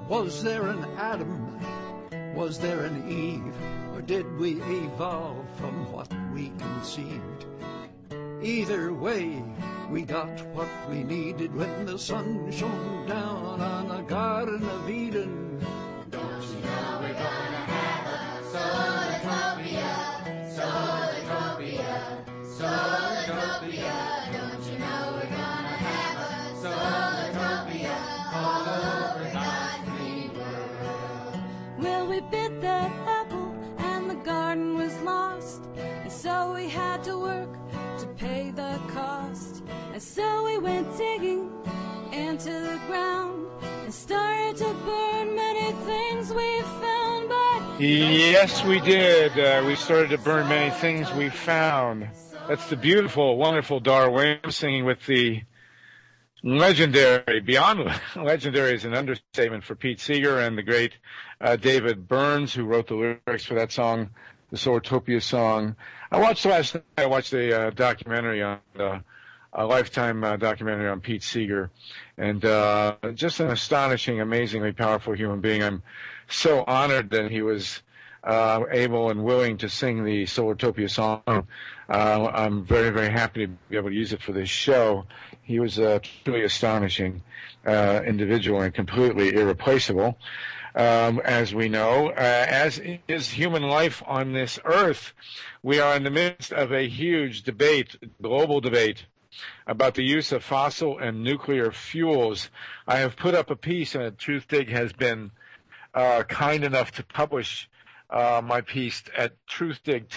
Was there an Adam? Was there an Eve? Or did we evolve from what we conceived? Either way, we got what we needed when the sun shone down on the Garden of Eden. Don't you know we're gonna have a solatopia, solatopia, solatopia. Don't you know we're gonna have a solatopia all over God's green world? Well, we bit that apple and the garden was lost, and so we had to work to pay the cost. And so we went digging into the ground and started to burn many things we found. But yes, we did. We started to burn many things we found. That's the beautiful, wonderful Dar Williams singing with the legendary, beyond legendary is an understatement for Pete Seeger, and the great David Burns, who wrote the lyrics for that song, the Solartopia song. I watched last night. I watched a documentary on a Lifetime documentary on Pete Seeger, and just an astonishing, amazingly powerful human being. I'm so honored that he was able and willing to sing the Solartopia song. I'm very, very happy to be able to use it for this show. He was a truly astonishing individual and completely irreplaceable. As we know, as is human life on this earth, we are in the midst of a huge debate, global debate, about the use of fossil and nuclear fuels. I have put up a piece, and Truthdig has been kind enough to publish my piece at Truthdig,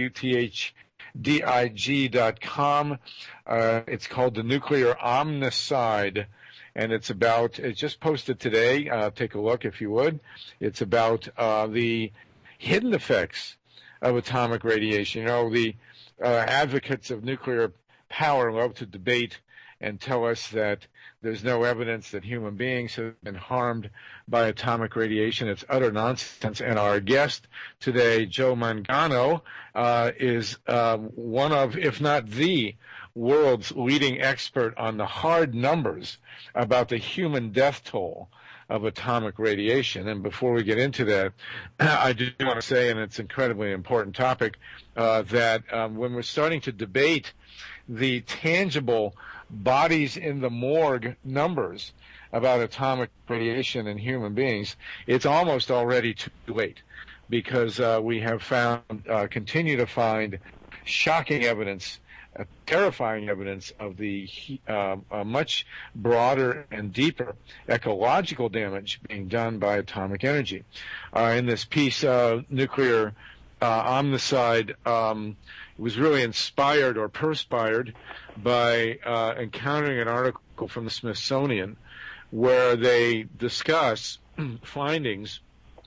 TRUTHDIG.com. It's called The Nuclear Omnicide. And it's just posted today. Take a look if you would. It's about the hidden effects of atomic radiation. You know, the advocates of nuclear power love to debate and tell us that there's no evidence that human beings have been harmed by atomic radiation. It's utter nonsense. And our guest today, Joe Mangano, is one of, if not the world's leading expert on the hard numbers about the human death toll of atomic radiation. And before we get into that, I do want to say, and it's an incredibly important topic, that when we're starting to debate the tangible bodies in the morgue numbers about atomic radiation in human beings, it's almost already too late, because we have found, continue to find shocking evidence, terrifying evidence of the much broader and deeper ecological damage being done by atomic energy. In this piece, Nuclear Omnicide, was really inspired or perspired by encountering an article from the Smithsonian where they discuss findings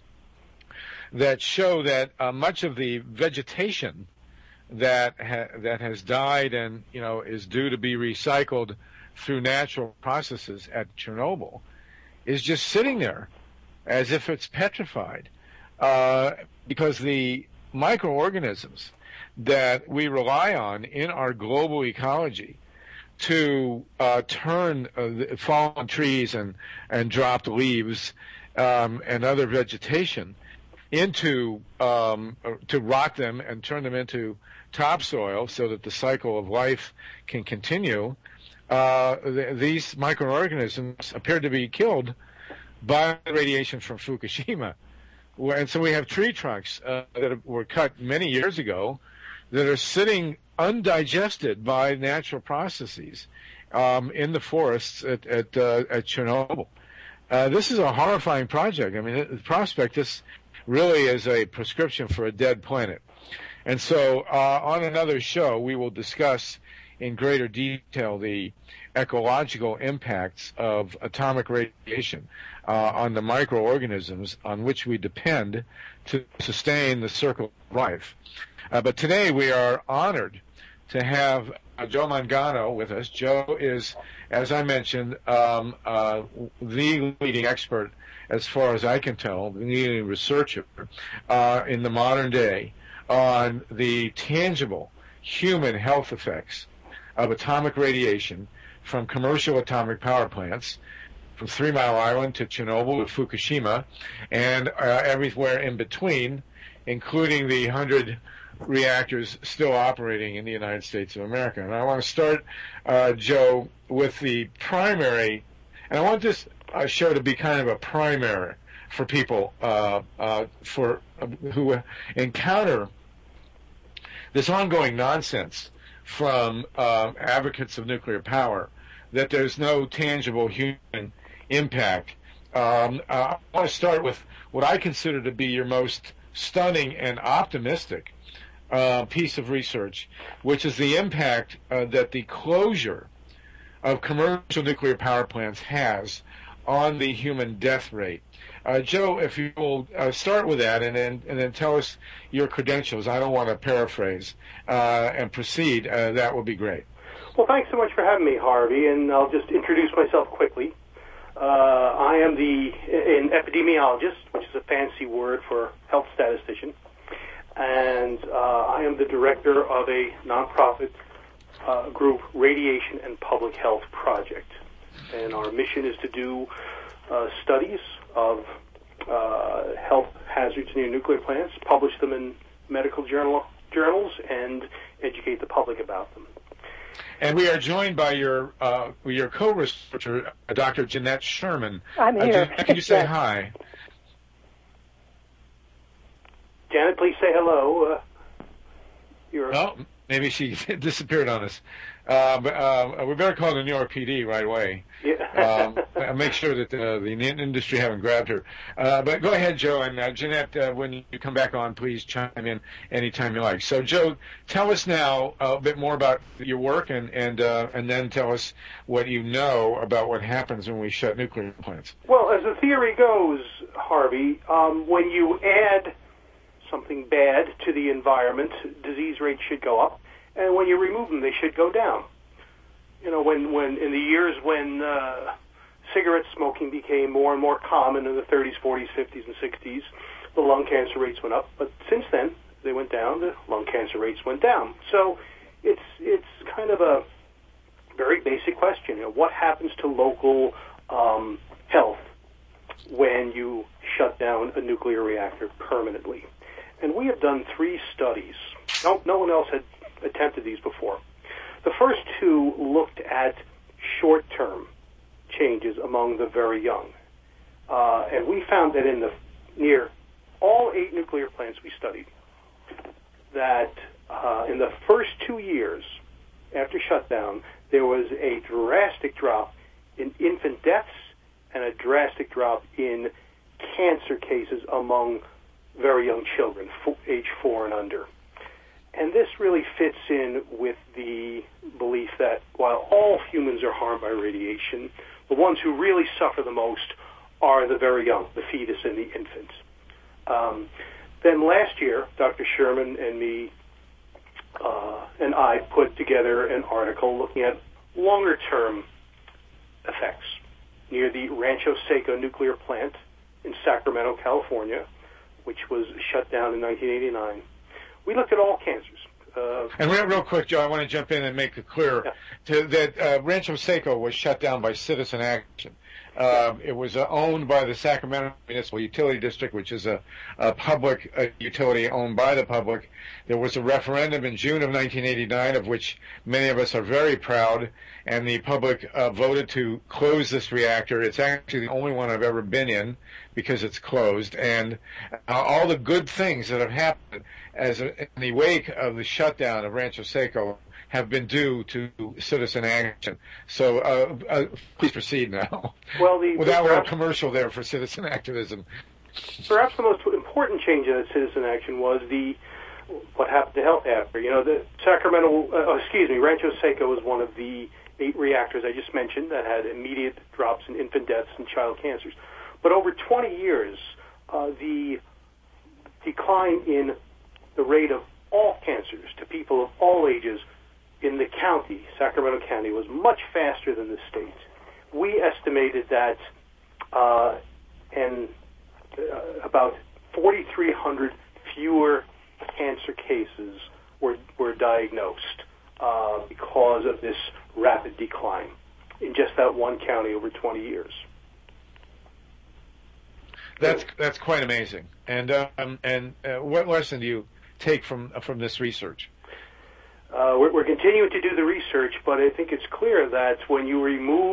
that show that much of the vegetation that has died and is due to be recycled through natural processes at Chernobyl is just sitting there as if it's petrified, because the microorganisms that we rely on in our global ecology to turn fallen trees and dropped leaves and other vegetation into to rot them and turn them into topsoil so that the cycle of life can continue. These microorganisms appear to be killed by radiation from Fukushima. And so we have tree trunks that were cut many years ago that are sitting undigested by natural processes in the forests at Chernobyl. This is a horrifying project. I mean, the prospect, this really is a prescription for a dead planet. And so on another show, we will discuss in greater detail the ecological impacts of atomic radiation on the microorganisms on which we depend to sustain the circle of life. But today we are honored to have Joe Mangano with us. Joe is, as I mentioned, the leading expert, as far as I can tell, the leading researcher in the modern day on the tangible human health effects of atomic radiation from commercial atomic power plants, from 3 Mile Island to Chernobyl to Fukushima, and everywhere in between, including the 100 reactors still operating in the United States of America. And I want to start, Joe, with the primary, and I want this show to be kind of a primer for people who encounter this ongoing nonsense from advocates of nuclear power, that there's no tangible human impact. I want to start with what I consider to be your most stunning and optimistic piece of research, which is the impact that the closure of commercial nuclear power plants has on the human death rate. Joe, if you will start with that and then tell us your credentials. I don't want to paraphrase and proceed. That would be great. Well, thanks so much for having me, Harvey, and I'll just introduce myself quickly. I am an epidemiologist, which is a fancy word for health statistician, and I am the director of a nonprofit group, Radiation and Public Health Project. And our mission is to do studies of health hazards near nuclear plants, publish them in medical journals, and educate the public about them. And we are joined by your co-researcher, Dr. Jeanette Sherman. I'm here. Can you say hi? Janet, please say hello. Oh, maybe she disappeared on us. But we better call the New York PD right away. Yeah. Make sure that the industry haven't grabbed her. But go ahead, Joe, and Jeanette, when you come back on, please chime in anytime you like. So, Joe, tell us now a bit more about your work, and then tell us what you know about what happens when we shut nuclear plants. Well, as the theory goes, Harvey, when you add something bad to the environment, disease rates should go up, and when you remove them, they should go down. You know, when in the years when cigarette smoking became more and more common in the 30s, 40s, 50s, and 60s, the lung cancer rates went up. But since then, they went down. The lung cancer rates went down. So it's kind of a very basic question. You know, what happens to local health when you shut down a nuclear reactor permanently? And we have done 3 studies. No one else had attempted these before. The first 2 looked at short-term changes among the very young. And we found that in near all 8 nuclear plants we studied, that in the first 2 years after shutdown, there was a drastic drop in infant deaths and a drastic drop in cancer cases among very young children, age 4 and under. And this really fits in with the belief that while all humans are harmed by radiation, the ones who really suffer the most are the very young, the fetus and the infants. Then last year, Dr. Sherman and me and I put together an article looking at longer-term effects near the Rancho Seco nuclear plant in Sacramento, California, which was shut down in 1989. We looked at all cancers. And real quick, Joe, I want to jump in and make it clear that Rancho Seco was shut down by citizen action. It was owned by the Sacramento Municipal Utility District, which is a public utility owned by the public. There was a referendum in June of 1989, of which many of us are very proud, and the public voted to close this reactor. It's actually the only one I've ever been in because it's closed, and all the good things that have happened in the wake of the shutdown of Rancho Seco have been due to citizen action. So please proceed now. Well, without a commercial there for citizen activism. Perhaps the most important change in that citizen action was what happened to health after. You know, the Rancho Seco was one of the 8 reactors I just mentioned that had immediate drops in infant deaths and child cancers. But over 20 years, the decline in the rate of all cancers to people of all ages in the county, Sacramento County, was much faster than the state. We estimated that about 4,300 fewer cancer cases were diagnosed because of this rapid decline in just that one county over 20 years. That's quite amazing. And what lesson do you take from this research? We're continuing to do the research, but I think it's clear that when you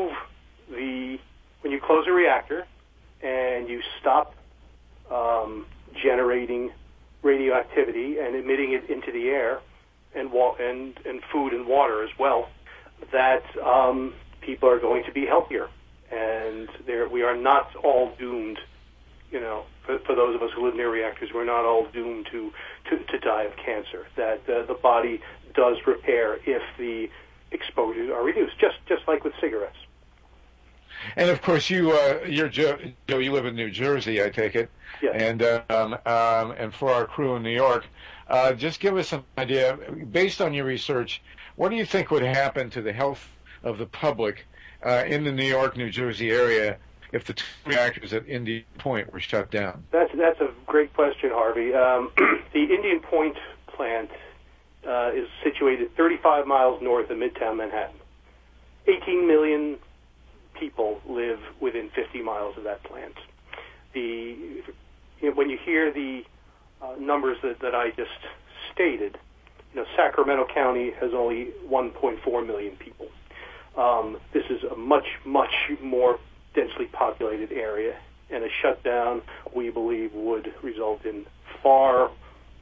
close a reactor and you stop generating radioactivity and emitting it into the air and food and water as well, that people are going to be healthier, and we are not all doomed. For those of us who live near reactors, we're not all doomed to die of cancer. That the body does repair if the exposures are reduced, just like with cigarettes. And of course, you're Joe. You live in New Jersey, I take it. Yes. And for our crew in New York, just give us an idea, based on your research, what do you think would happen to the health of the public in the New York, New Jersey area if the two reactors at Indian Point were shut down? That's a great question, Harvey. The Indian Point plant is situated 35 miles north of Midtown Manhattan. 18 million people live within 50 miles of that plant. When you hear the numbers that I just stated, Sacramento County has only 1.4 million people. This is a much, much more densely populated area, and a shutdown, we believe, would result in far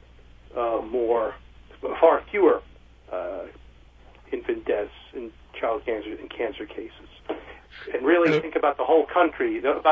fewer infant deaths and child cancer and cancer cases. And really think about the whole country. About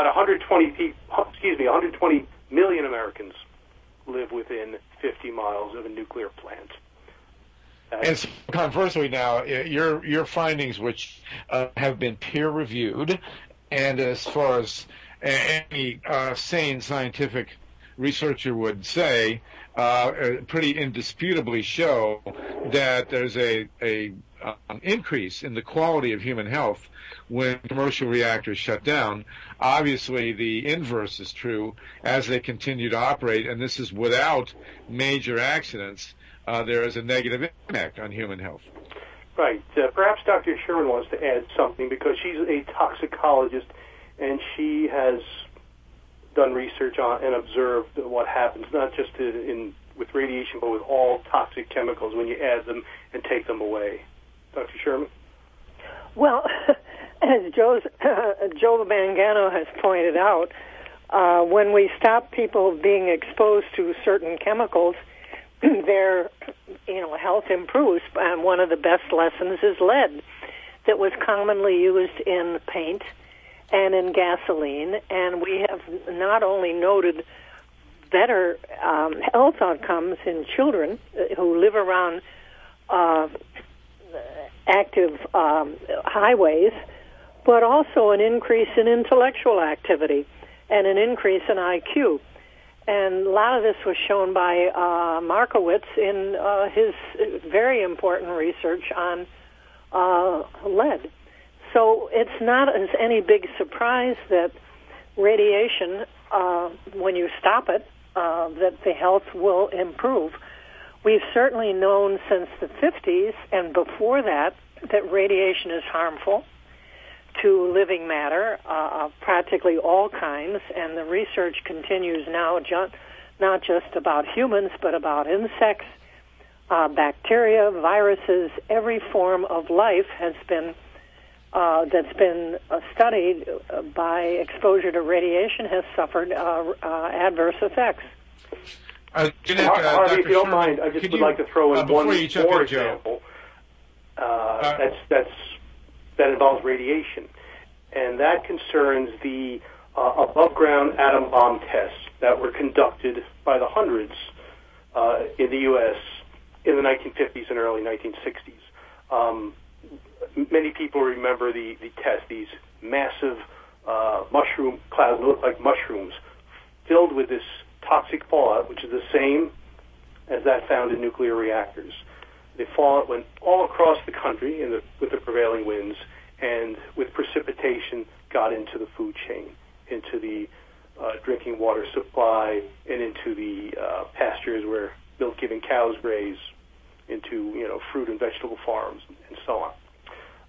120 million Americans live within 50 miles of a nuclear plant. And so conversely now, your findings, which have been peer-reviewed, and as far as any sane scientific researcher would say, pretty indisputably show that there's an increase in the quality of human health when commercial reactors shut down. Obviously, the inverse is true as they continue to operate, and this is without major accidents. There is a negative impact on human health. Right. Perhaps Dr. Sherman wants to add something, because she's a toxicologist, and she has done research on and observed what happens, not just with radiation, but with all toxic chemicals when you add them and take them away. Dr. Sherman? Well, as Joe Mangano has pointed out, when we stop people being exposed to certain chemicals, their health improves. And one of the best lessons is lead, that was commonly used in paint and in gasoline, and we have not only noted better health outcomes in children who live around active highways, but also an increase in intellectual activity and an increase in IQ. And a lot of this was shown by Markowitz in his very important research on lead. So it's not as any big surprise that radiation, when you stop it, that the health will improve. We've certainly known since the 50s and before that radiation is harmful to living matter, practically all kinds, and the research continues now, not just about humans, but about insects, bacteria, viruses. Every form of life has been that's been studied by exposure to radiation has suffered adverse effects. Harvey, if you don't mind, I just would like to throw in one more example. That involves radiation, and that concerns the above-ground atom bomb tests that were conducted by the hundreds in the U.S. in the 1950s and early 1960s. Many people remember the test, these massive mushroom clouds that look like mushrooms filled with this toxic fallout, which is the same as that found in nuclear reactors. The fallout went all across the country with the prevailing winds, and with precipitation got into the food chain, into the drinking water supply, and into the pastures where milk-giving cows graze, into fruit and vegetable farms, and so on.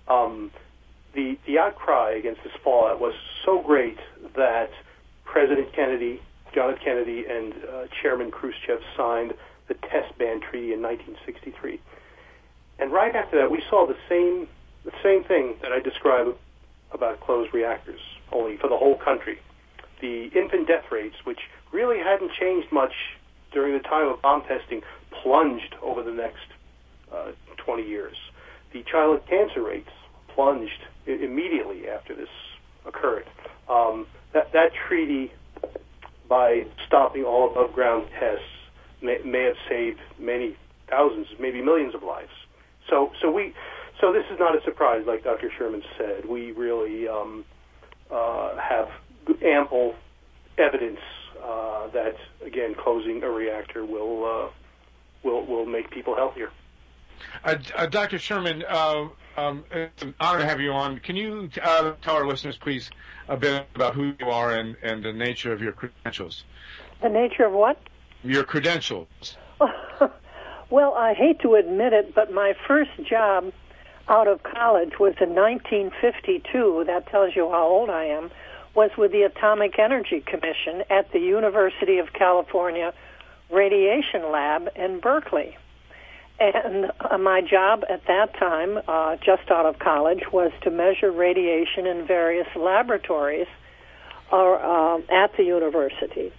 The outcry against this fallout was so great that President John F. Kennedy and Chairman Khrushchev signed the Test Ban Treaty in 1963. And right after that, we saw the same thing that I described about closed reactors, only for the whole country. The infant death rates, which really hadn't changed much during the time of bomb testing, plunged over the next 20 years. The child cancer rates plunged immediately after this occurred. That treaty, by stopping all above-ground tests, may have saved many thousands, maybe millions of lives. So this is not a surprise, like Dr. Sherman said. We really have ample evidence that, again, closing a reactor will make people healthier. Dr. Sherman, it's an honor to have you on. Can you tell our listeners, please, a bit about who you are and the nature of your credentials? The nature of what? Your credentials. Well, I hate to admit it, but my first job out of college was in 1952. That tells you how old I am. Was with the Atomic Energy Commission at the University of California Radiation Lab in Berkeley. And my job at that time, just out of college, was to measure radiation in various laboratories at the university.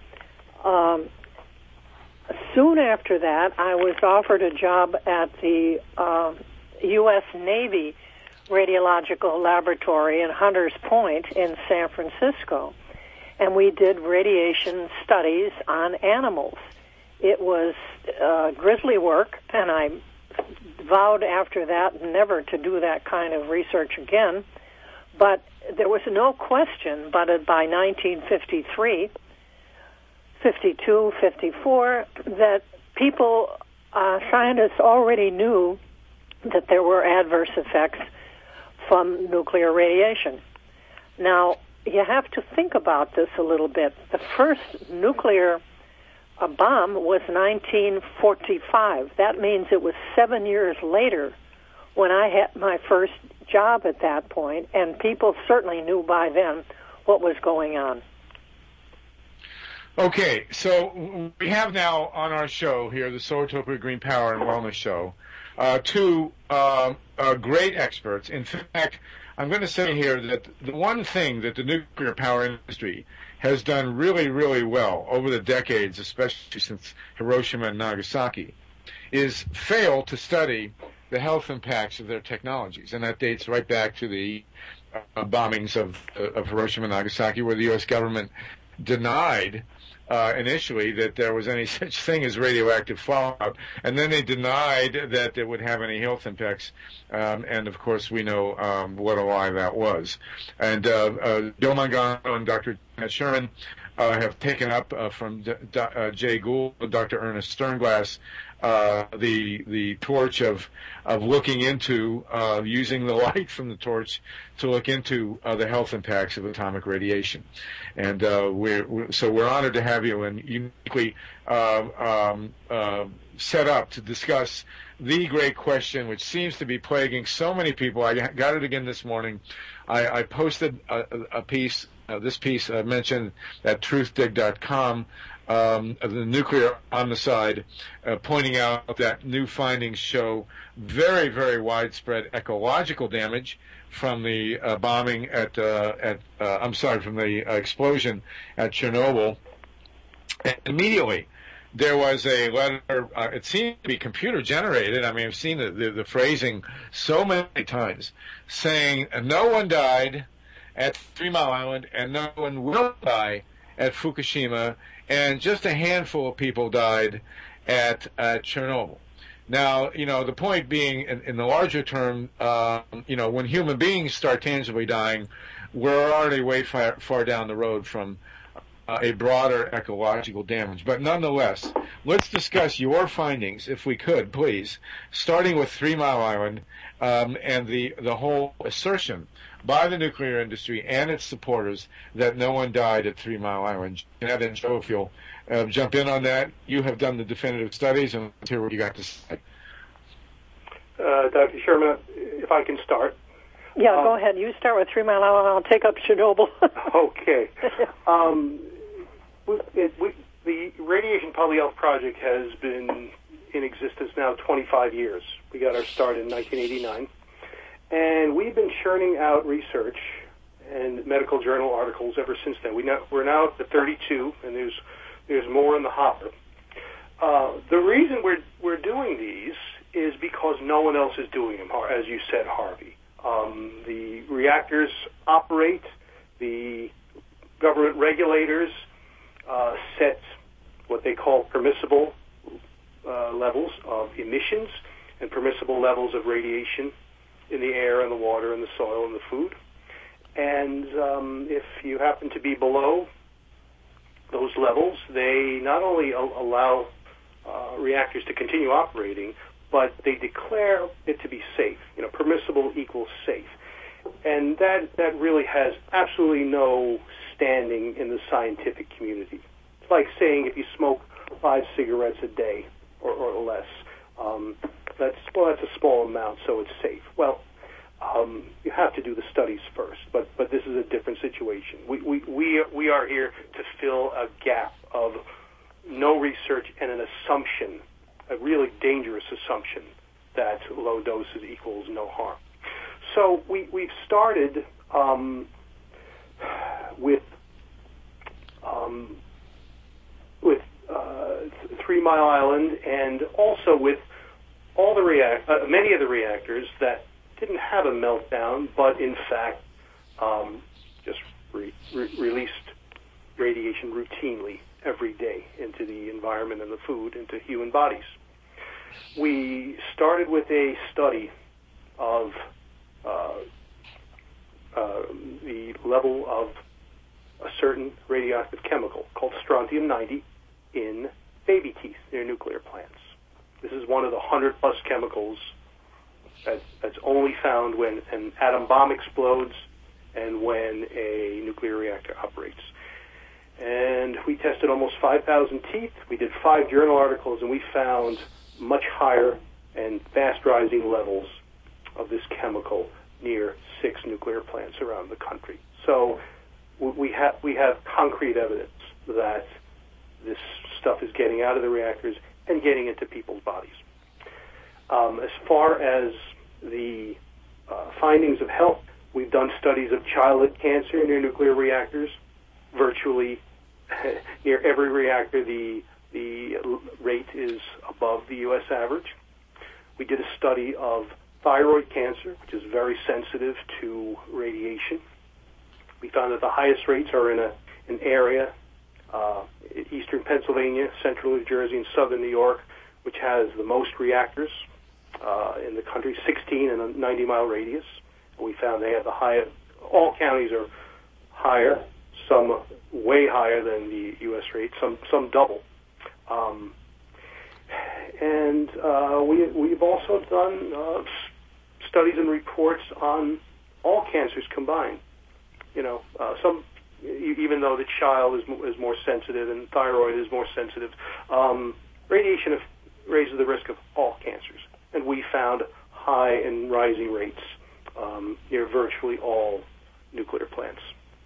Soon after that, I was offered a job at the U.S. Navy Radiological Laboratory in Hunters Point in San Francisco, and we did radiation studies on animals. It was grisly work, and I vowed after that never to do that kind of research again. But there was no question but by 1953, 52, 54, that scientists already knew that there were adverse effects from nuclear radiation. Now, you have to think about this a little bit. The first nuclear bomb was 1945. That means it was 7 years later when I had my first job at that point, and people certainly knew by then what was going on. Okay, so we have now on our show here, the Solartopia Green Power and Wellness Show, two great experts. In fact, I'm going to say here that the one thing that the nuclear power industry has done really, really well over the decades, especially since Hiroshima and Nagasaki, is fail to study the health impacts of their technologies. And that dates right back to the bombings of Hiroshima and Nagasaki, where the U.S. government denied initially that there was any such thing as radioactive fallout, and then they denied that it would have any health impacts, and of course we know what a lie that was. And Joe Mangano and Dr. Sherman have taken up from Jay Gould and Dr. Ernest Sternglass the torch of looking into using the light from the torch to look into the health impacts of atomic radiation, and we're honored to have you and uniquely set up to discuss the great question which seems to be plaguing so many people. I got it again this morning. I posted a piece. This piece I mentioned at truthdig.com. The nuclear omnicide, pointing out that new findings show very, very widespread ecological damage from the bombing from the explosion at Chernobyl. And immediately, there was a letter. It seemed to be computer generated. I mean, I've seen the phrasing so many times, saying no one died at 3 Mile Island and no one will die at Fukushima, and just a handful of people died at Chernobyl. Now, the point being, in the larger term, when human beings start tangibly dying, we're already way far down the road from a broader ecological damage. But nonetheless, let's discuss your findings, if we could, please, starting with 3 Mile Island and the whole assertion by the nuclear industry and its supporters that no one died at 3 Mile Island. Jeanette and Joe, if you'll jump in on that. You have done the definitive studies, and let's hear what you got to say. Dr. Sherman, if I can start. Yeah, go ahead. You start with 3 Mile Island, and I'll take up Chernobyl. Okay. the Radiation Public Health Project has been in existence now 25 years. We got our start in 1989, and we've been churning out research and medical journal articles ever since then. We're now up to 32, and there's more in the hopper. The reason we're doing these is because no one else is doing them, as you said, Harvey. The reactors operate, the government regulators set what they call permissible levels of emissions and permissible levels of radiation in the air and the water and the soil and the food. And if you happen to be below those levels, they not only allow reactors to continue operating, but they declare it to be safe. Permissible equals safe. And that really has absolutely no standing in the scientific community. It's like saying if you smoke 5 cigarettes a day or less, that's a small amount, so it's safe. Well, you have to do the studies first, but this is a different situation. We are here to fill a gap of no research and an assumption, a really dangerous assumption, that low doses equals no harm. So we've started with 3 Mile Island, and also with all the many of the reactors that didn't have a meltdown, but in fact just released radiation routinely every day into the environment and the food, into human bodies. We started with a study of the level of a certain radioactive chemical called strontium-90 in baby teeth near nuclear plants. This is one of the 100-plus chemicals that's only found when an atom bomb explodes and when a nuclear reactor operates. And we tested almost 5,000 teeth. We did 5 journal articles, and we found much higher and fast-rising levels of this chemical near 6 nuclear plants around the country. So we have concrete evidence that this stuff is getting out of the reactors and getting into people's bodies. As far as the findings of health, we've done studies of childhood cancer near nuclear reactors. Virtually near every reactor, the rate is above the U.S. average. We did a study of thyroid cancer, which is very sensitive to radiation. We found that the highest rates are in an area, eastern Pennsylvania, central New Jersey, and southern New York, which has the most reactors in the country, 16 in a 90-mile radius. And we found they have the highest. All counties are higher, some way higher than the U.S. rate, some double. And we've also done studies and reports on all cancers combined. Some, even though the child is more sensitive and thyroid is more sensitive, radiation raises the risk of all cancers. And we found high and rising rates near virtually all nuclear plants.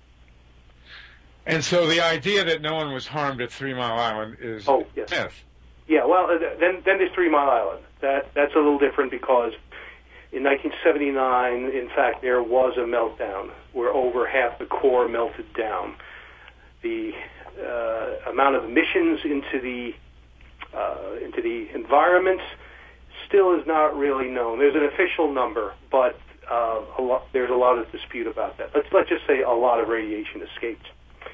And so the idea that no one was harmed at 3 Mile Island is myth. Yeah, well, then there's 3 Mile Island. That's a little different because in 1979, in fact, there was a meltdown where over half the core melted down. The amount of emissions into the environment still is not really known. There's an official number, but there's a lot of dispute about that. Let's just say a lot of radiation escaped.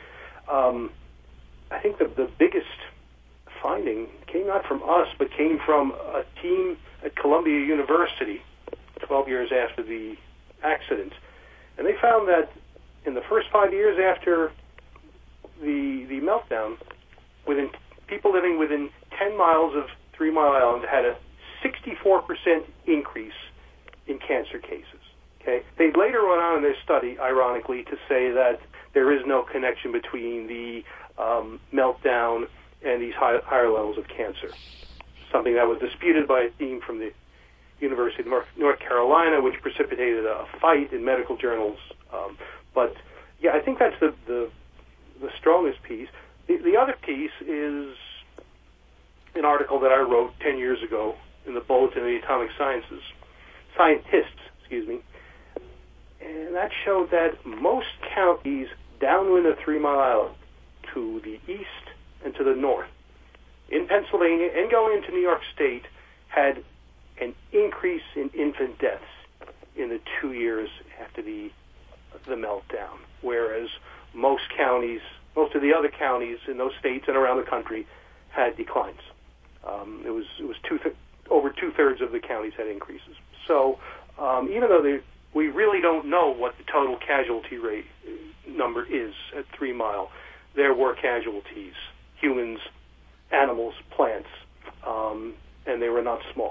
I think the biggest finding came not from us, but came from a team at Columbia University 12 years after the accident. And they found that in the first 5 years after the meltdown, people living within 10 miles of 3 Mile Island had a 64% increase in cancer cases. Okay, they later went on in their study, ironically, to say that there is no connection between the meltdown and these higher levels of cancer. Something that was disputed by a team from the University of North Carolina, which precipitated a fight in medical journals. But yeah, I think that's the strongest piece. The other piece is an article that I wrote 10 years ago in the Bulletin of the Atomic Scientists, and that showed that most counties downwind of 3 Mile Island, to the east and to the north, in Pennsylvania and going into New York State, had an increase in infant deaths in the 2 years after the meltdown, whereas most of the other counties in those states and around the country had declines. It was over 2/3 of the counties had increases. So even though we really don't know what the total casualty rate number is at 3 Mile, there were casualties, humans, animals, plants, and they were not small.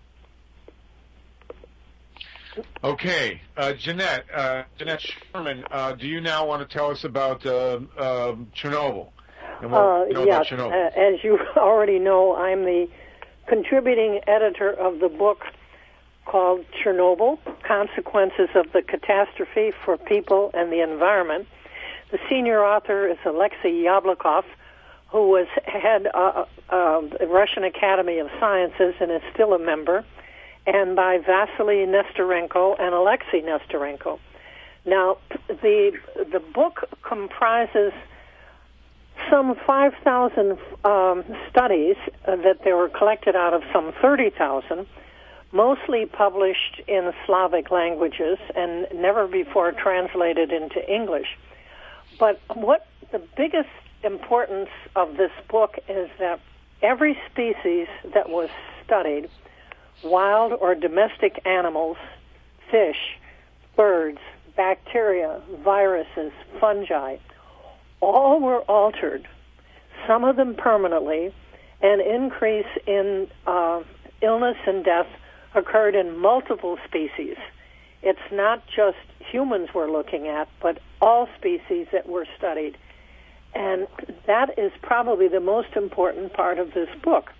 Okay, Jeanette Sherman, do you now want to tell us about Chernobyl? And what you know about yes, Chernobyl? as you already know, I'm the contributing editor of the book called Chernobyl, Consequences of the Catastrophe for People and the Environment. The senior author is Alexei Yablokov, who was head of the Russian Academy of Sciences and is still a member, and by Vasily Nestorenko and Alexei Nestorenko. Now, the book comprises some 5,000 studies that they were collected out of some 30,000, mostly published in Slavic languages and never before translated into English. But what the biggest importance of this book is that every species that was studied, wild or domestic animals, fish, birds, bacteria, viruses, fungi, all were altered, some of them permanently. An increase in illness and death occurred in multiple species. It's not just humans we're looking at, but all species that were studied. And that is probably the most important part of this book.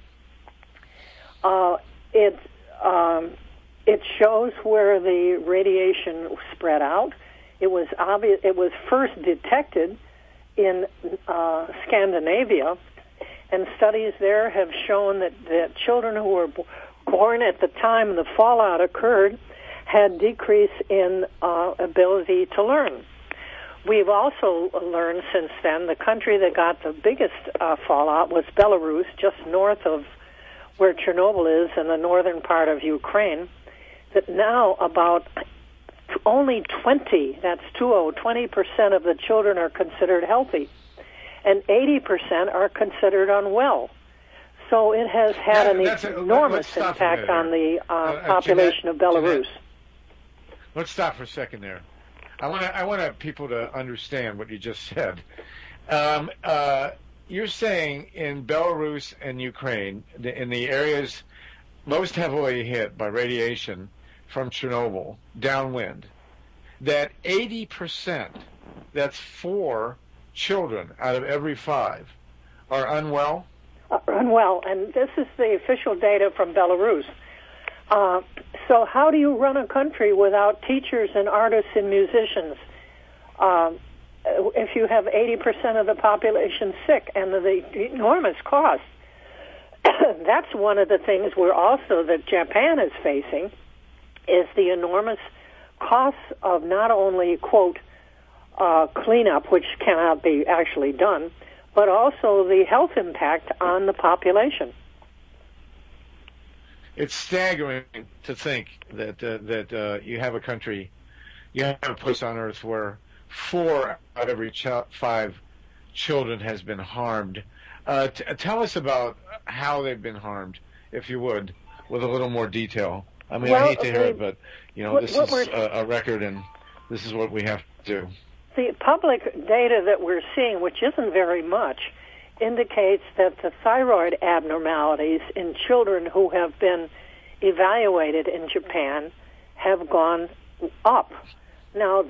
It shows where the radiation spread out. It was obvious. It was first detected in Scandinavia, and studies there have shown that children who were born at the time the fallout occurred had decrease in ability to learn. We've also learned since then the country that got the biggest fallout was Belarus, just north of where Chernobyl is in the northern part of Ukraine, that now about only 20% of the children are considered healthy, and 80% are considered unwell. So it has had an enormous impact on the population of Belarus. Let's stop for a second there. I want people to understand what you just said. You're saying in Belarus and Ukraine, in the areas most heavily hit by radiation from Chernobyl, downwind, that 80%, that's 4 children out of every 5, are unwell? Unwell, and this is the official data from Belarus. So how do you run a country without teachers and artists and musicians if you have 80% of the population sick and the enormous cost? That's one of the things that Japan is facing, is the enormous costs of not only, quote, cleanup, which cannot be actually done, but also the health impact on the population. It's staggering to think that you have a country, you have a place on Earth where 4 out of every 5 children has been harmed. Tell us about how they've been harmed, if you would, with a little more detail. I mean, I hate to hear it, but this is a record, and this is what we have to do. The public data that we're seeing, which isn't very much, indicates that the thyroid abnormalities in children who have been evaluated in Japan have gone up. Now,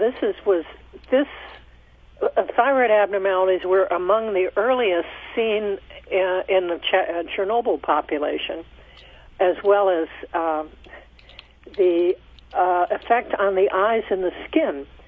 thyroid abnormalities were among the earliest seen in the Chernobyl population, as well as the effect on the eyes and the skin.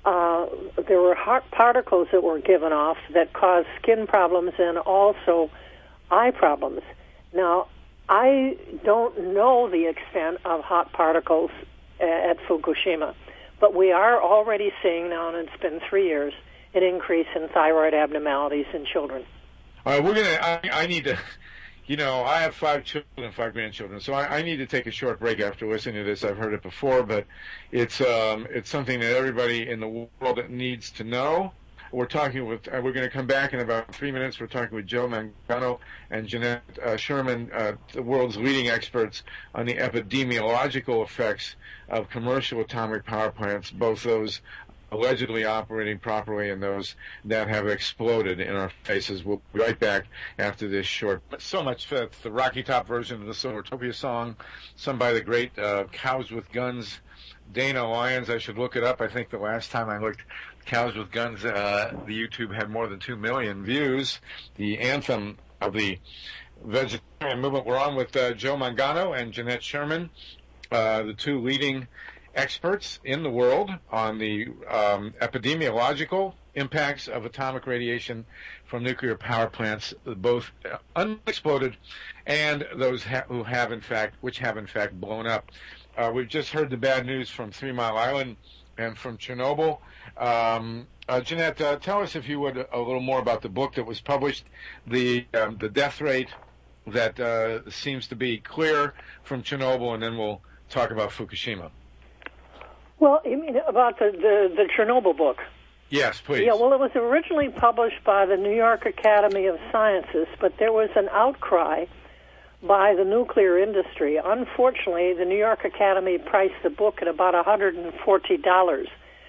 there were particles that were given off that caused skin problems and also eye problems. Now, I don't know the extent of hot particles at Fukushima, but we are already seeing now, and it's been 3 years, an increase in thyroid abnormalities in children. All right, I need to, I have 5 children, 5 grandchildren, so I need to take a short break after listening to this. I've heard it before, but it's something that everybody in the world needs to know. We're talking with, we're going to come back in about 3 minutes. We're talking with Joe Mangano and Jeanette Sherman, the world's leading experts on the epidemiological effects of commercial atomic power plants, both those allegedly operating properly and those that have exploded in our faces. We'll be right back after this short. So much for the Rocky Top version of the Solartopia song, sung by the great Cows with Guns, Dana Lyons. I should look it up. I think the last time I looked, Cows with Guns, the YouTube had more than 2 million views. The anthem of the vegetarian movement. We're on with Joe Mangano and Jeanette Sherman, the 2 leading experts in the world on the epidemiological impacts of atomic radiation from nuclear power plants, both unexploded and those which have in fact blown up. We've just heard the bad news from 3 Mile Island and from Chernobyl. Jeanette, tell us, if you would, a little more about the book that was published, the death rate that seems to be clear from Chernobyl, and then we'll talk about Fukushima. Well, you mean about the Chernobyl book? Yes, please. Yeah, well, it was originally published by the New York Academy of Sciences, but there was an outcry by the nuclear industry. Unfortunately, the New York Academy priced the book at about $140.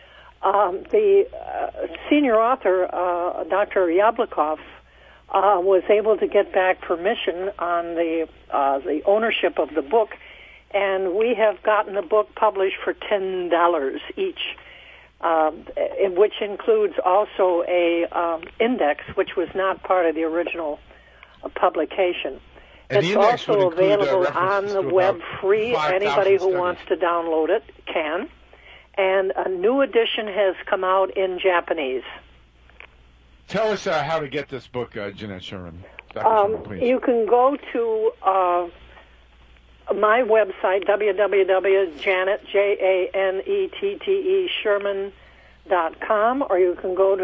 The senior author, Dr. Yablokov, was able to get back permission on the ownership of the book, and we have gotten the book published for $10 each, which includes also a index, which was not part of the original publication. And it's also available on the web free. 5, Anybody who studies. wants to download it can. And a new edition has come out in Japanese. Tell us how to get this book, Jeanette Sherman. Sherman, please. You can go to my website, Sherman.com, or you can go to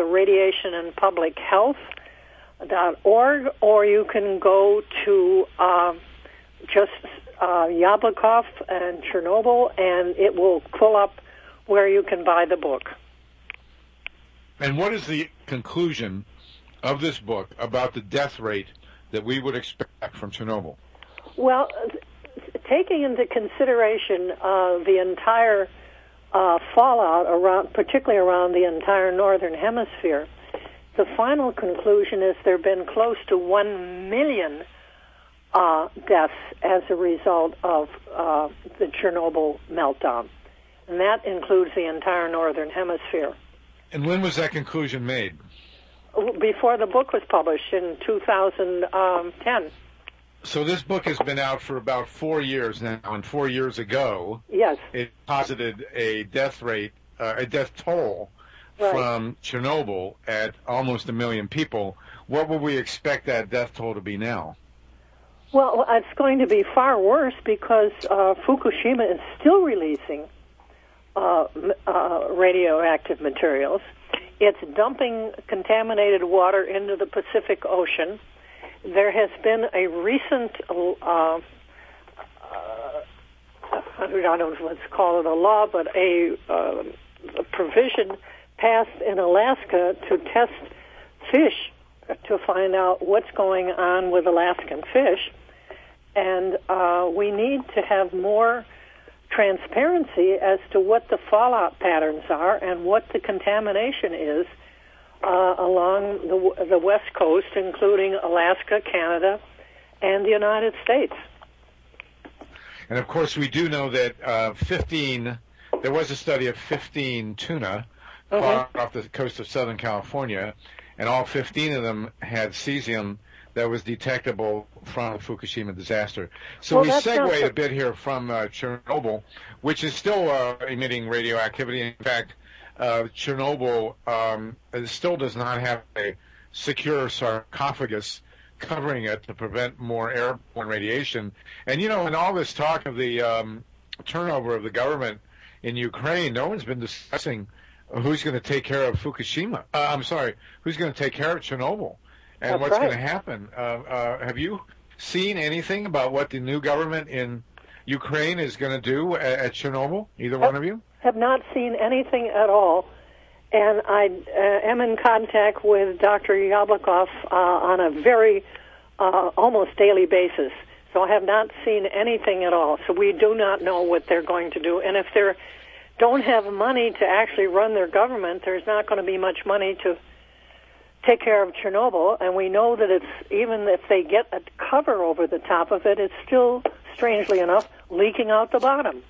radiationandpublichealth.org, or you can go to just Yablokov and Chernobyl, and it will pull up where you can buy the book. And what is the conclusion of this book about the death rate that we would expect from Chernobyl? Well, taking into consideration the entire fallout, particularly around the entire northern hemisphere, the final conclusion is there have been close to 1 million deaths as a result of the Chernobyl meltdown. And that includes the entire northern hemisphere. And when was that conclusion made? Before the book was published in 2010. So this book has been out for about 4 years now, and 4 years ago, yes, it posited a death rate, a death toll right. from Chernobyl at almost 1 million people. What would we expect that death toll to be now? Well, it's going to be far worse because Fukushima is still releasing radioactive materials. It's dumping contaminated water into the Pacific Ocean. There has been a recent, I don't know if let's call it a law, but a provision passed in Alaska to test fish to find out what's going on with Alaskan fish. And we need to have more transparency as to what the fallout patterns are and what the contamination is along the West Coast, including Alaska, Canada, and the United States. And, of course, we do know that there was a study of 15 tuna caught off the coast of Southern California, and all 15 of them had cesium that was detectable from the Fukushima disaster. So we segued a bit here from Chernobyl, which is still emitting radioactivity. In fact, Chernobyl still does not have a secure sarcophagus covering it to prevent more airborne radiation. And, in all this talk of the turnover of the government in Ukraine, no one's been discussing who's going to take care of Fukushima. Who's going to take care of Chernobyl and what's going to happen. Have you seen anything about what the new government in Ukraine is going to do at Chernobyl, either one of you? Have not seen anything at all. And I am in contact with Dr. Yablokov on a very almost daily basis. So I have not seen anything at all. So we do not know what they're going to do. And if they don't have money to actually run their government, there's not going to be much money to take care of Chernobyl. And we know that it's, even if they get a cover over the top of it, it's still, strangely enough, leaking out the bottom.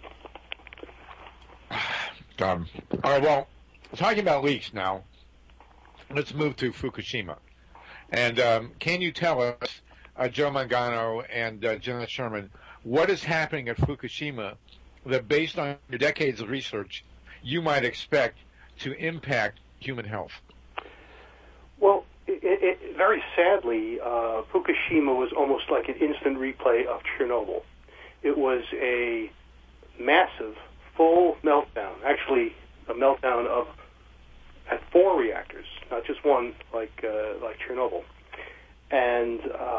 All right, well, talking about leaks now, let's move to Fukushima. And can you tell us, Joe Mangano and Janet Sherman, what is happening at Fukushima that, based on your decades of research, you might expect to impact human health? Well, very sadly, Fukushima was almost like an instant replay of Chernobyl. It was a massive, full meltdown, actually a meltdown at 4 reactors, not just one like Chernobyl. And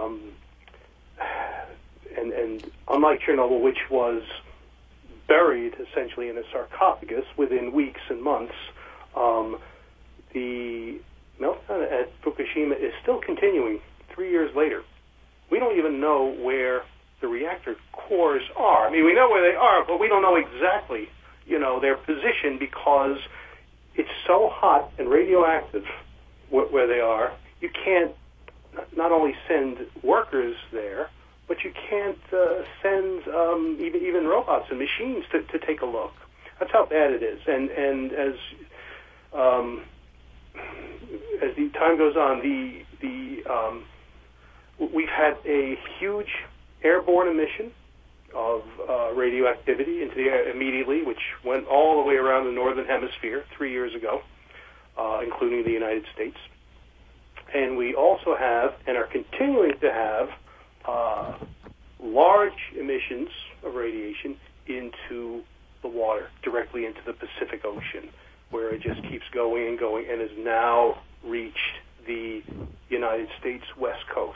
unlike Chernobyl, which was buried essentially in a sarcophagus within weeks and months, the meltdown at Fukushima is still continuing 3 years later. We don't even know where the reactor cores are. I mean, we know where they are, but we don't know exactly, their position, because it's so hot and radioactive where they are. You can't not only send workers there, but you can't send even robots and machines to take a look. That's how bad it is. And as the time goes on, we've had a huge airborne emission of radioactivity into the air immediately, which went all the way around the northern hemisphere 3 years ago, including the United States. And we also have, and are continuing to have, large emissions of radiation into the water, directly into the Pacific Ocean, where it just keeps going and going, and has now reached the United States West Coast.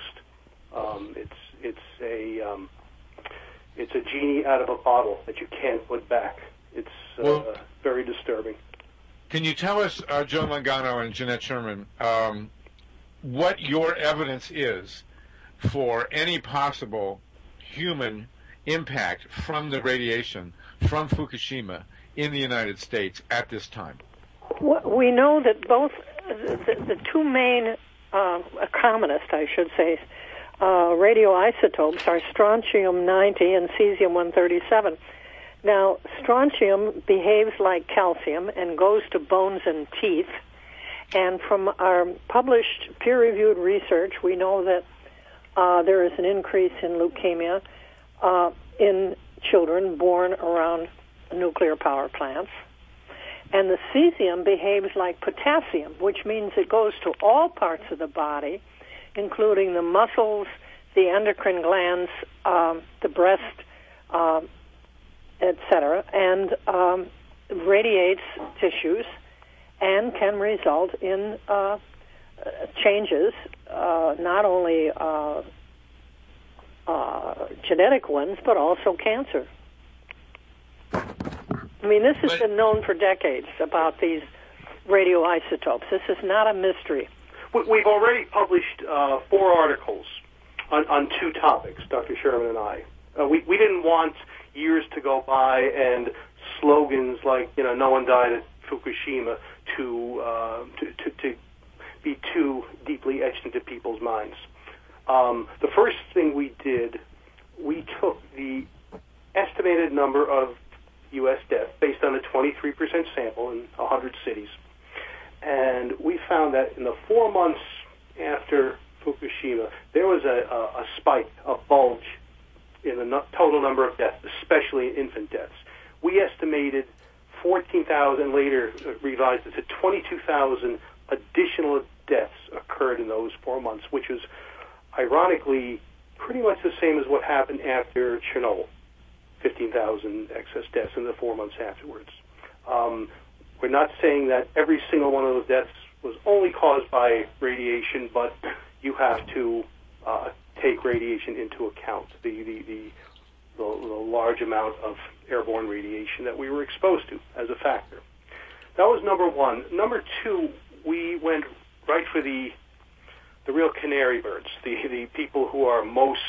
It's a genie out of a bottle that you can't put back. It's very disturbing. Can you tell us, Joe Mangano and Jeanette Sherman, what your evidence is for any possible human impact from the radiation from Fukushima in the United States at this time? We know that both the two main commonest, I should say, radioisotopes are strontium-90 and cesium-137. Now, strontium behaves like calcium and goes to bones and teeth. And from our published peer-reviewed research, we know that there is an increase in leukemia in children born around nuclear power plants. And the cesium behaves like potassium, which means it goes to all parts of the body, including the muscles, the endocrine glands, the breast, etc., and radiates tissues and can result in changes, not only genetic ones, but also cancer. I mean, this has been known for decades about these radioisotopes. This is not a mystery. We've already published 4 articles on 2 topics, Dr. Sherman and I. We didn't want years to go by and slogans like, no one died at Fukushima to be too deeply etched into people's minds. The first thing we did, we took the estimated number of U.S. deaths based on a 23% sample in 100 cities. And we found that in the 4 months after Fukushima, there was a spike, a bulge in the total number of deaths, especially infant deaths. We estimated 14,000 later revised it to 22,000 additional deaths occurred in those 4 months, which was ironically pretty much the same as what happened after Chernobyl. 15,000 excess deaths in the 4 months afterwards. We're not saying that every single one of those deaths was only caused by radiation, but you have to take radiation into account, the large amount of airborne radiation that we were exposed to as a factor. That was number one. Number two, we went right for the real canary birds, the people who are most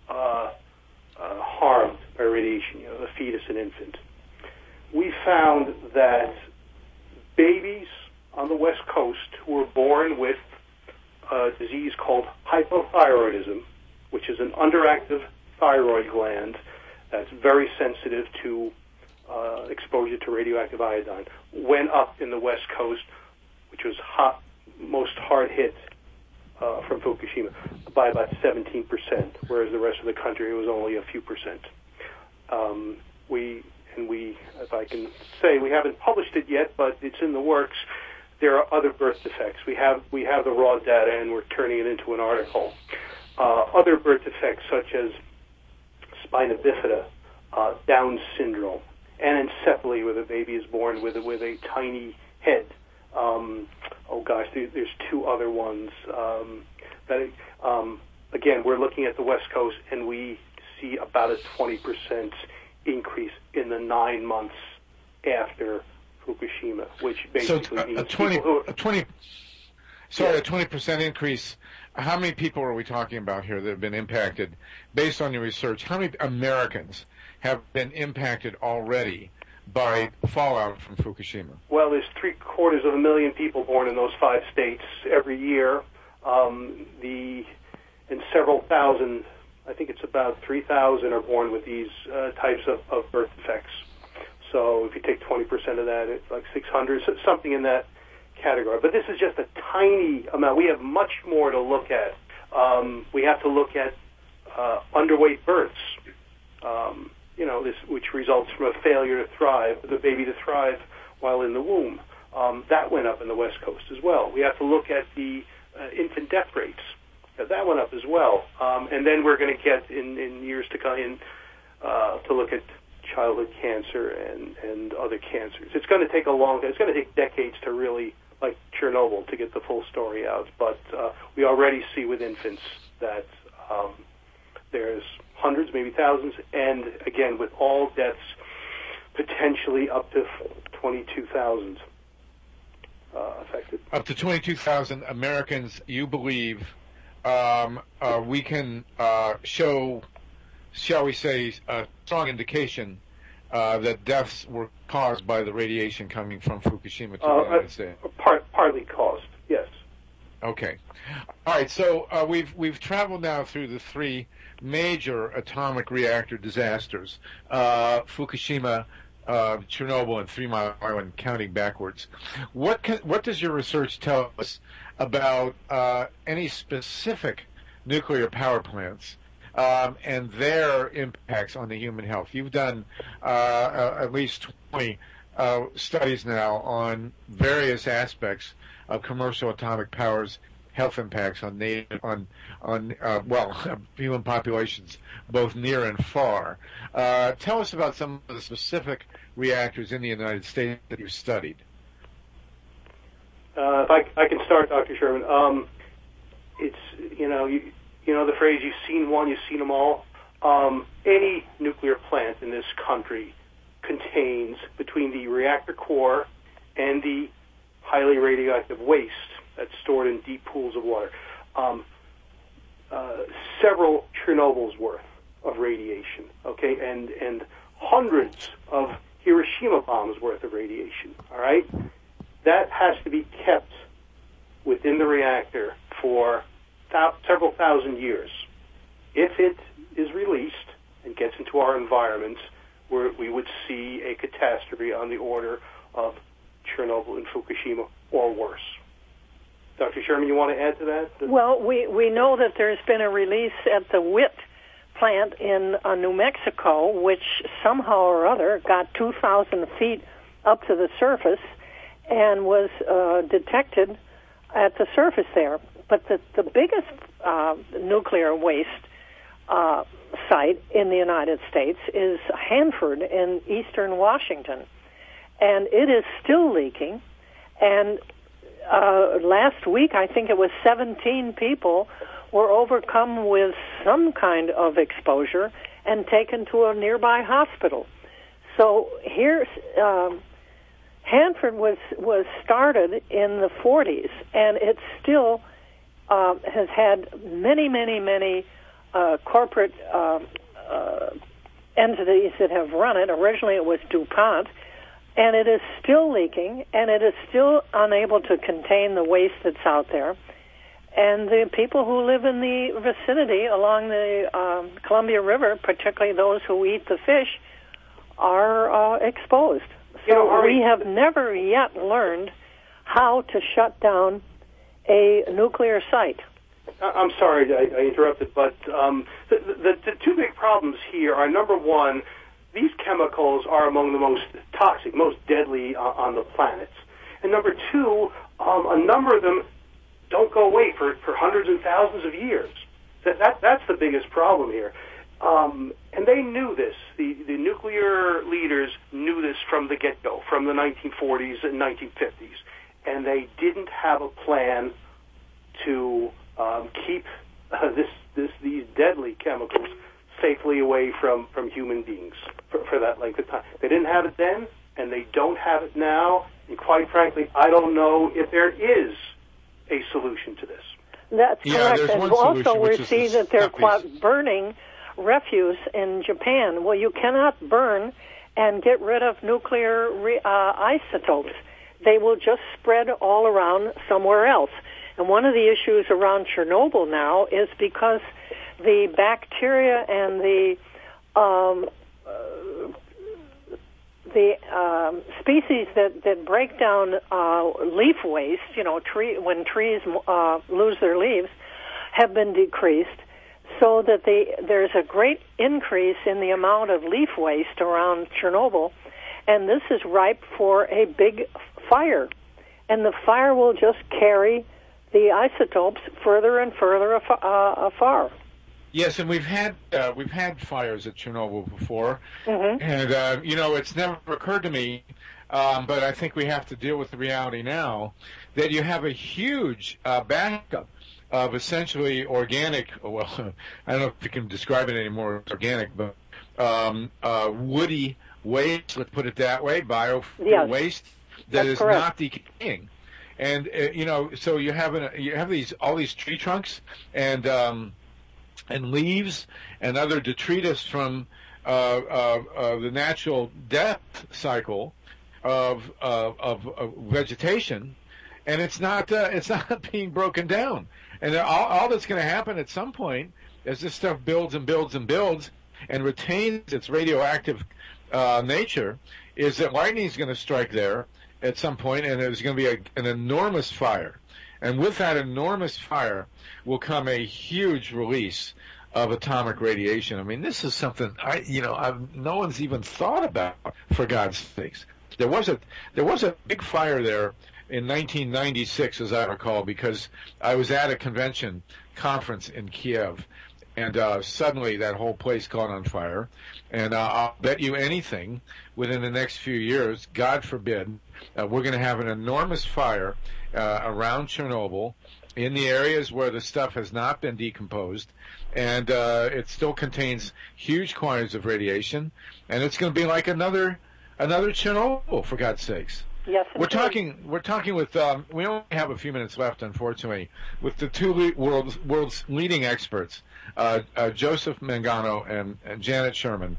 harmed by radiation, the fetus and infant. We found that babies on the West Coast who were born with a disease called hypothyroidism, which is an underactive thyroid gland that's very sensitive to exposure to radioactive iodine, went up in the West Coast, which was most hard hit from Fukushima, by about 17%, whereas the rest of the country was only a few percent. We, if I can say, we haven't published it yet, but it's in the works. There are other birth defects. We have the raw data, and we're turning it into an article. Other birth defects such as spina bifida, Down syndrome, anencephaly, where the baby is born with a tiny head. There's two other ones. Again, we're looking at the West Coast, and we see about a 20% increase in the 9 months after Fukushima, which basically means a 20% increase. How many people are we talking about here that have been impacted? Based on your research, how many Americans have been impacted already by fallout from Fukushima? Well, there's 750,000 people born in those 5 states every year. And several thousand, I think it's about 3,000 are born with these types of birth defects. So if you take 20% of that, it's like 600, something in that category. But this is just a tiny amount. We have much more to look at. We have to look at underweight births, which results from a failure to thrive, the baby to thrive while in the womb. That went up in the West Coast as well. We have to look at the infant death rates. That went up as well. And then we're going to get in years to come to look at childhood cancer and other cancers. It's going to take it's going to take decades to really, like Chernobyl, to get the full story out. But we already see with infants that there's hundreds, maybe thousands, and again, with all deaths, potentially up to 22,000 affected. Up to 22,000 Americans, you believe, we can show, shall we say, a strong indication that deaths were caused by the radiation coming from Fukushima to the United States? Partly caused, yes. Okay. All right, so we've traveled now through the 3 major atomic reactor disasters, Fukushima, Chernobyl, and 3 Mile Island, counting backwards. What does your research tell us about any specific nuclear power plants and their impacts on the human health? You've done at least 20 studies now on various aspects of commercial atomic power's health impacts on human populations, both near and far. Tell us about some of the specific reactors in the United States that you've studied. If I can start, Dr. Sherman. It's you know the phrase "you've seen one, you've seen them all." Any nuclear plant in this country contains, between the reactor core and the highly radioactive waste that's stored in deep pools of water, several Chernobyls worth of radiation, okay, and hundreds of Hiroshima bombs worth of radiation, all right? That has to be kept within the reactor for several thousand years. If it is released and gets into our environment, we would see a catastrophe on the order of Chernobyl and Fukushima or worse. Dr. Sherman, you want to add to that? Well, we know that there's been a release at the WIT plant in New Mexico, which somehow or other got 2,000 feet up to the surface and was detected at the surface there. But the biggest nuclear waste site in the United States is Hanford in eastern Washington, and it is still leaking. And last week, I think it was 17 people were overcome with some kind of exposure and taken to a nearby hospital. So here, Hanford was started in the 40s, and it still has had many corporate entities that have run it. Originally it was DuPont, and it is still leaking, and it is still unable to contain the waste that's out there. And the people who live in the vicinity along the Columbia River, particularly those who eat the fish, are exposed. So we have never yet learned how to shut down a nuclear site. I'm sorry I interrupted, but the two big problems here are, number one, these chemicals are among the most toxic, most deadly on the planet. And number two, a number of them don't go away for hundreds and thousands of years. That's the biggest problem here. And they knew this. The nuclear leaders knew this from the get-go, from the 1940s and 1950s. And they didn't have a plan to keep these deadly chemicals safely away from human beings for that length of time. They didn't have it then, and they don't have it now. And quite frankly, I don't know if there is a solution to this. That's correct. And also we see that they're burning refuse in Japan. Well, you cannot burn and get rid of nuclear isotopes. They will just spread all around somewhere else. And one of the issues around Chernobyl now is because the bacteria and the species that break down leaf waste, when trees lose their leaves, have been decreased, so that there's a great increase in the amount of leaf waste around Chernobyl, and this is ripe for a big fire. And the fire will just carry the isotopes further and further afar. Yes, and we've had fires at Chernobyl before, mm-hmm. and it's never occurred to me, but I think we have to deal with the reality now that you have a huge backup of essentially organic. Well, I don't know if you can describe it anymore as organic, but woody waste. Let's put it that way, biofuel waste that is correct. Not decaying, and so you have all these tree trunks and leaves and other detritus from the natural death cycle of vegetation, and it's not being broken down. And all that's going to happen at some point, as this stuff builds and builds and builds and retains its radioactive nature, is that lightning is going to strike there at some point, and there's going to be an enormous fire. And with that enormous fire will come a huge release of atomic radiation. I mean, this is something no one's even thought about, for God's sakes. There was a big fire there in 1996, as I recall, because I was at a conference in Kiev, and suddenly that whole place caught on fire. And I'll bet you anything, within the next few years, God forbid, we're going to have an enormous fire around Chernobyl in the areas where the stuff has not been decomposed, and it still contains huge quantities of radiation, and it's going to be like another Chernobyl, for God's sakes. Yes, we're talking with we only have a few minutes left, unfortunately, with the two world's leading experts, Joseph Mangano and Janet Sherman,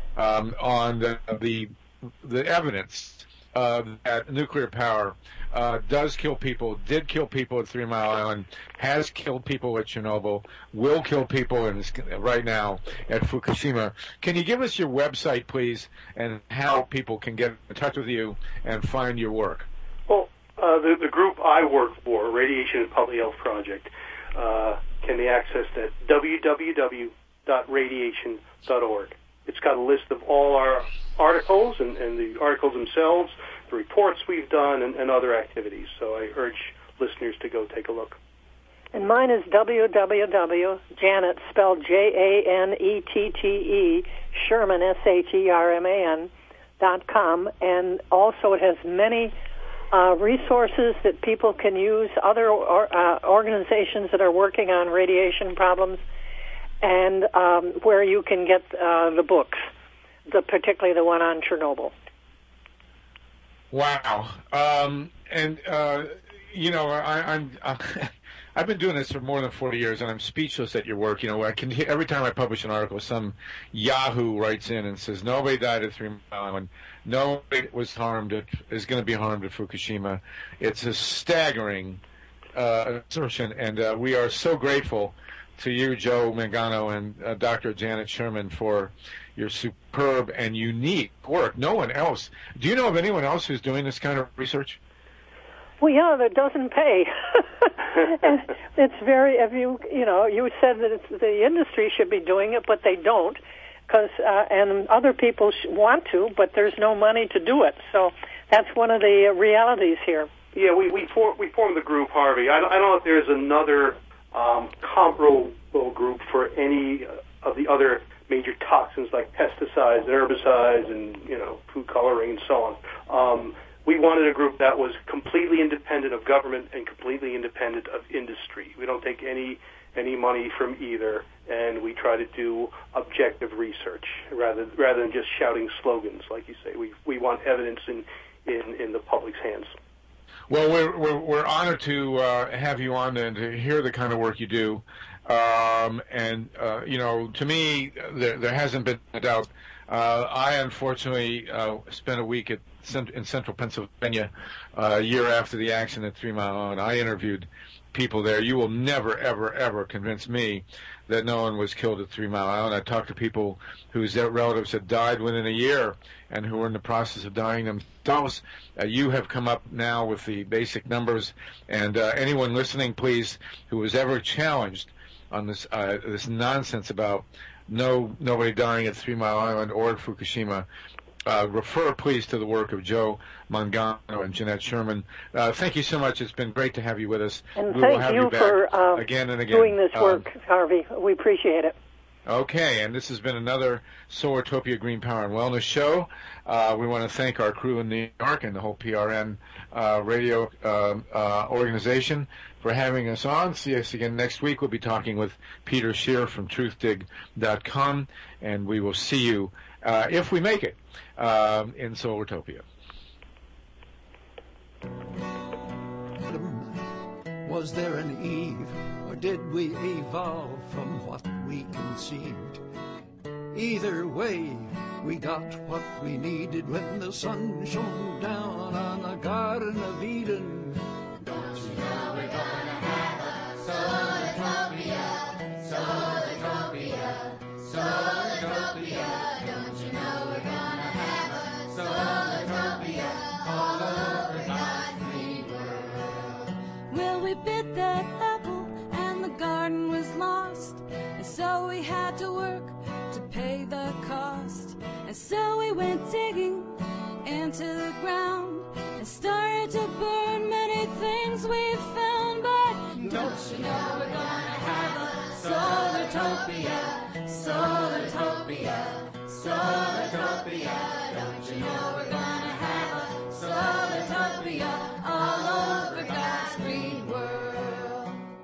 on the evidence that nuclear power does kill people, did kill people at 3 Mile Island, has killed people at Chernobyl, will kill people right now at Fukushima. Can you give us your website, please, and how people can get in touch with you and find your work? Well, the group I work for, Radiation and Public Health Project, can be accessed at www.radiation.org. It's got a list of all articles and the articles themselves, the reports we've done, and other activities. So I urge listeners to go take a look. And mine is www.Janet, spelled Janette, Sherman, SHERMAN.com. And also it has many resources that people can use, other organizations that are working on radiation problems, and where you can get the books, particularly the one on Chernobyl. Wow. I've been doing this for more than 40 years, and I'm speechless at your work. I can hear, every time I publish an article, some Yahoo writes in and says nobody died at 3 Mile Island, nobody was harmed, is going to be harmed at Fukushima. It's a staggering assertion, and we are so grateful to you, Joe Mangano, and Dr. Janet Sherman for your superb and unique work. No one else. Do you know of anyone else who's doing this kind of research? Well, yeah, that doesn't pay. It's very, you said that the industry should be doing it, but they don't, and other people want to, but there's no money to do it. So that's one of the realities here. Yeah, we formed the group, Harvey. I don't know if there's another comparable group for any of the other major toxins like pesticides, herbicides, and food coloring and so on. We wanted a group that was completely independent of government and completely independent of industry. We don't take any money from either, and we try to do objective research rather than just shouting slogans, like you say. We want evidence in the public's hands. Well, we're honored to have you on and to hear the kind of work you do. To me, there hasn't been a doubt. I unfortunately spent a week in central Pennsylvania a year after the accident at 3 Mile Island. I interviewed people there. You will never, ever, ever convince me that no one was killed at 3 Mile Island. I talked to people whose relatives had died within a year and who were in the process of dying themselves. You have come up now with the basic numbers, and anyone listening, please, who was ever challenged on this nonsense about nobody dying at 3 Mile Island or at Fukushima, refer, please, to the work of Joe Mangano and Janet Sherman. Thank you so much. It's been great to have you with us. And we thank will have you you back for again and again. doing this work, Harvey. We appreciate it. Okay, and this has been another Solartopia Green Power and Wellness show. We want to thank our crew in New York and the whole PRN radio organization for having us on. See us again next week. We'll be talking with Peter Scheer from truthdig.com, and we will see you, if we make it, in Solartopia. Was there an Eve, or did we evolve from what we conceived? Either way, we got what we needed when the sun shone down on the Garden of Eden. Don't you know we're gonna have a Solartopia, Solartopia, Solartopia. Don't you know we're gonna have a Solartopia all over God's green world. Well, we bit that apple and the garden was lost, and so we had to work to pay the cost. And so we went digging into the ground and started to burn many things we found. But don't you know we're gonna have a Solartopia, Solartopia, Solartopia. Don't you know we're gonna have a Solartopia